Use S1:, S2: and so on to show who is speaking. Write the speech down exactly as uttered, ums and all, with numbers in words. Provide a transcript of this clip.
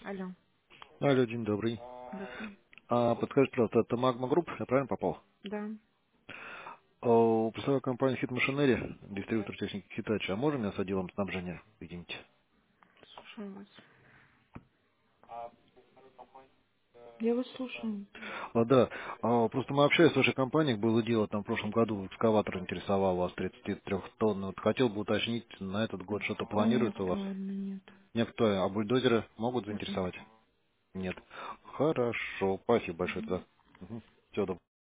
S1: Алло.
S2: Алло, день добрый.
S1: Добрый.
S2: А, подскажите, пожалуйста, это Магма Групп, я правильно попал?
S1: Да.
S2: А, представляю компанию Хит Машинери, дистрибьютор техники Hitachi. А можно меня с отделом снабжения соединить?
S1: Слушаю вас. Я вас слушаю.
S2: А, да, а, просто мы общались с вашей компанией, было дело, там в прошлом году экскаватор интересовал вас тридцать три тонн. Вот хотел бы уточнить, на этот год что-то
S1: Не
S2: планируется у вас?
S1: актуально, нет.
S2: Некто, а бульдозеры могут
S1: Мгм.
S2: заинтересовать? Нет. Хорошо, спасибо большое.
S1: Мгм.
S2: Да. Угу. Все,